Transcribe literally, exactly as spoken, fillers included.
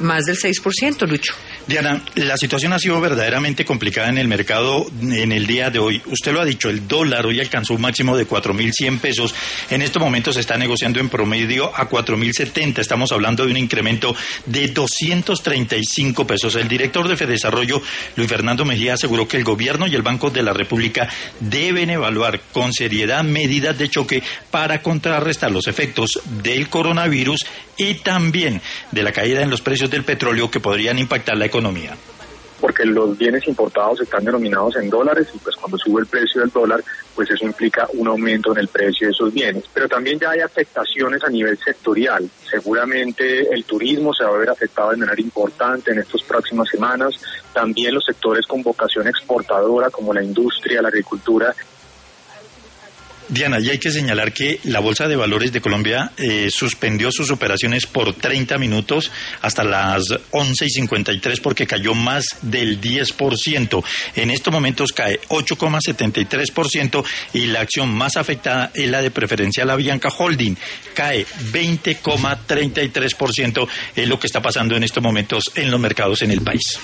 más del seis por ciento, Lucho. Diana, la situación ha sido verdaderamente complicada en el mercado en el día de hoy. Usted lo ha dicho, el dólar hoy alcanzó un máximo de cuatro mil cien pesos. En estos momentos se está negociando en promedio a cuatro mil setenta. Estamos hablando de un incremento de doscientos treinta y cinco pesos. El director de Fedesarrollo, Luis Fernando Mejía, aseguró que el gobierno y el Banco de la República deben evaluar con seriedad medidas de choque para contrarrestar los efectos del coronavirus y también de la caída en los precios del petróleo que podrían impactar la economía. Porque los bienes importados están denominados en dólares y pues cuando sube el precio del dólar, pues eso implica un aumento en el precio de esos bienes. Pero también ya hay afectaciones a nivel sectorial. Seguramente el turismo se va a ver afectado de manera importante en estas próximas semanas. También los sectores con vocación exportadora como la industria, la agricultura. Diana, y hay que señalar que la Bolsa de Valores de Colombia eh, suspendió sus operaciones por treinta minutos hasta las once y cincuenta y tres porque cayó más del diez por ciento. En estos momentos cae ocho coma setenta y tres por ciento y la acción más afectada es la de Preferencial Avianca Holding. Cae veinte coma treinta y tres por ciento, es lo que está pasando en estos momentos en los mercados en el país.